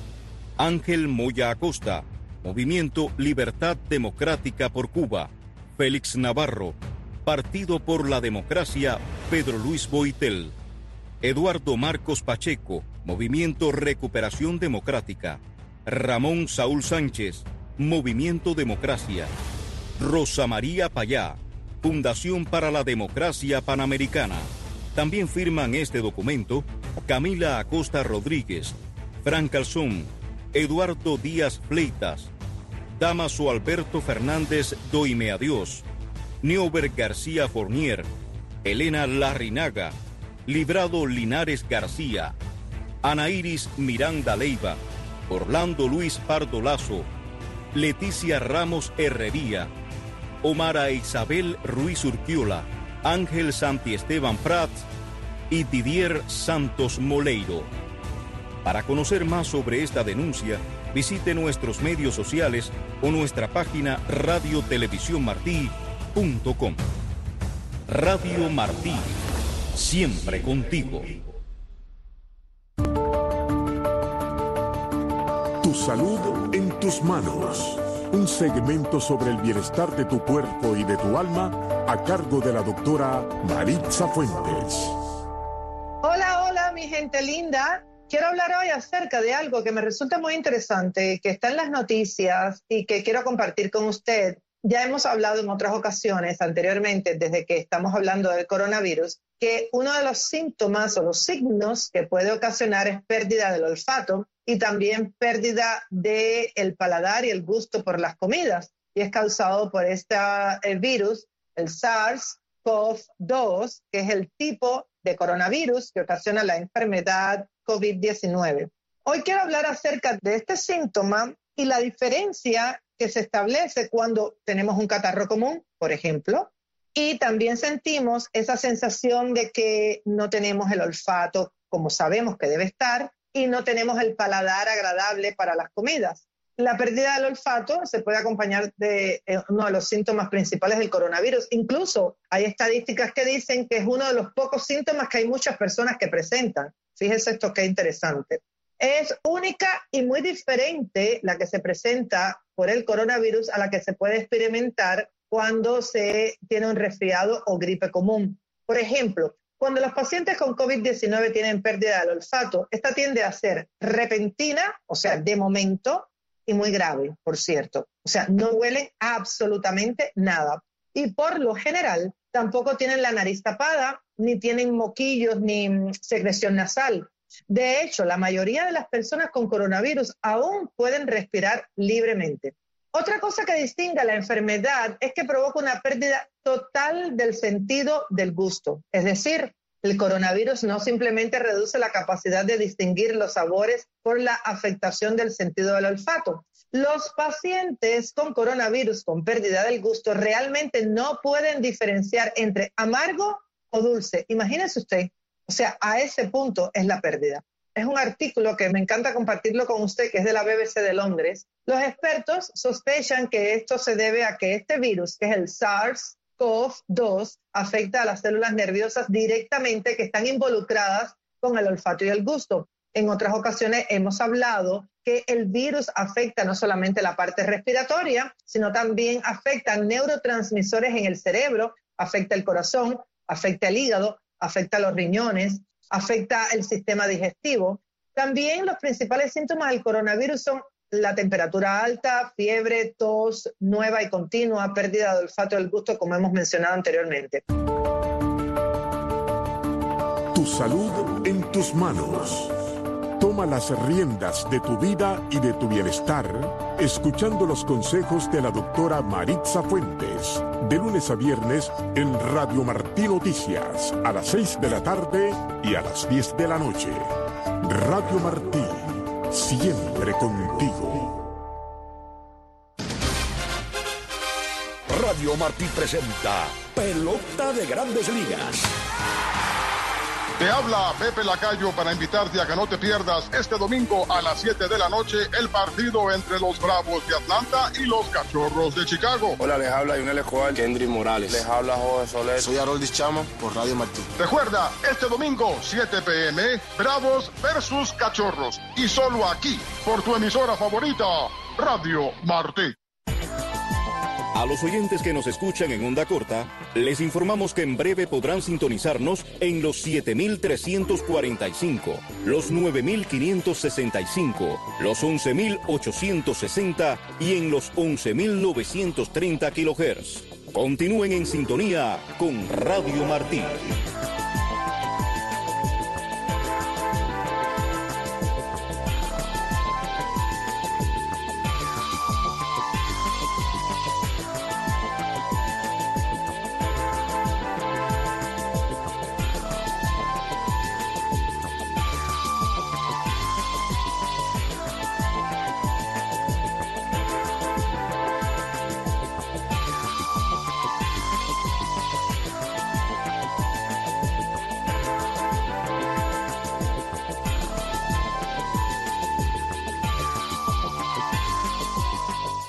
Ángel Moya Acosta, Movimiento Libertad Democrática por Cuba, Félix Navarro, Partido por la Democracia, Pedro Luis Boitel, Eduardo Marcos Pacheco, Movimiento Recuperación Democrática, Ramón Saúl Sánchez, Movimiento Democracia, Rosa María Payá, Fundación para la Democracia Panamericana. También firman este documento Camila Acosta Rodríguez, Fran Calzón, Eduardo Díaz Fleitas, Damaso Alberto Fernández Doime Adiós, Neuber García Fournier, Elena Larrinaga, Librado Linares García, Ana Iris Miranda Leiva, Orlando Luis Pardo Lazo, Leticia Ramos Herrería, Omara Isabel Ruiz Urquiola, Ángel Santiesteban Prats y Didier Santos Moleiro. Para conocer más sobre esta denuncia, visite nuestros medios sociales o nuestra página radiotelevisiónmartí.com. Radio Martí, siempre contigo. Tu salud en tus manos. Un segmento sobre el bienestar de tu cuerpo y de tu alma a cargo de la doctora Maritza Fuentes. Hola, mi gente linda. Quiero hablar hoy acerca de algo que me resulta muy interesante, que está en las noticias y que quiero compartir con usted. Ya hemos hablado en otras ocasiones anteriormente, desde que estamos hablando del coronavirus, que uno de los síntomas o los signos que puede ocasionar es pérdida del olfato y también pérdida del paladar y el gusto por las comidas. Y es causado por este virus, el SARS-CoV-2, que es el tipo de coronavirus que ocasiona la enfermedad COVID-19. Hoy quiero hablar acerca de este síntoma y la diferencia que se establece cuando tenemos un catarro común, por ejemplo, y también sentimos esa sensación de que no tenemos el olfato como sabemos que debe estar y no tenemos el paladar agradable para las comidas. La pérdida del olfato se puede acompañar de uno de los síntomas principales del coronavirus. Incluso hay estadísticas que dicen que es uno de los pocos síntomas que hay muchas personas que presentan. Fíjese esto qué interesante. Es única y muy diferente la que se presenta por el coronavirus a la que se puede experimentar cuando se tiene un resfriado o gripe común. Por ejemplo, cuando los pacientes con COVID-19 tienen pérdida del olfato, esta tiende a ser repentina, o sea, de momento, y muy grave, por cierto. O sea, no huelen absolutamente nada. Y por lo general, tampoco tienen la nariz tapada, ni tienen moquillos, ni secreción nasal. De hecho, la mayoría de las personas con coronavirus aún pueden respirar libremente. Otra cosa que distingue a la enfermedad es que provoca una pérdida total del sentido del gusto. Es decir, el coronavirus no simplemente reduce la capacidad de distinguir los sabores por la afectación del sentido del olfato. Los pacientes con coronavirus con pérdida del gusto realmente no pueden diferenciar entre amargo o dulce. Imagínese usted, o sea, a ese punto es la pérdida. Es un artículo que me encanta compartirlo con usted, que es de la BBC de Londres. Los expertos sospechan que esto se debe a que este virus, que es el SARS-CoV-2, afecta a las células nerviosas directamente que están involucradas con el olfato y el gusto. En otras ocasiones hemos hablado que el virus afecta no solamente la parte respiratoria, sino también afecta neurotransmisores en el cerebro, afecta el corazón, afecta el hígado, afecta los riñones, afecta el sistema digestivo. También los principales síntomas del coronavirus son la temperatura alta, fiebre, tos nueva y continua, pérdida de olfato y del gusto, como hemos mencionado anteriormente. Tu salud en tus manos. Toma las riendas de tu vida y de tu bienestar, escuchando los consejos de la doctora Maritza Fuentes, de lunes a viernes en Radio Martí Noticias, a las 6 de la tarde y a las 10 de la noche. Radio Martí, siempre contigo. Radio Martí presenta Pelota de Grandes Ligas. Te habla Pepe Lacayo para invitarte a que no te pierdas este domingo a las 7 de la noche el partido entre los Bravos de Atlanta y los Cachorros de Chicago. Hola, les habla Yunel Escobar, Kendry Morales. Les habla Jorge Soler. Soy Haroldis Chama por Radio Martí. Recuerda, este domingo 7 p.m. Bravos versus Cachorros. Y solo aquí, por tu emisora favorita, Radio Martí. A los oyentes que nos escuchan en onda corta, les informamos que en breve podrán sintonizarnos en los 7.345, los 9.565, los 11.860 y en los 11.930 kHz. Continúen en sintonía con Radio Martí.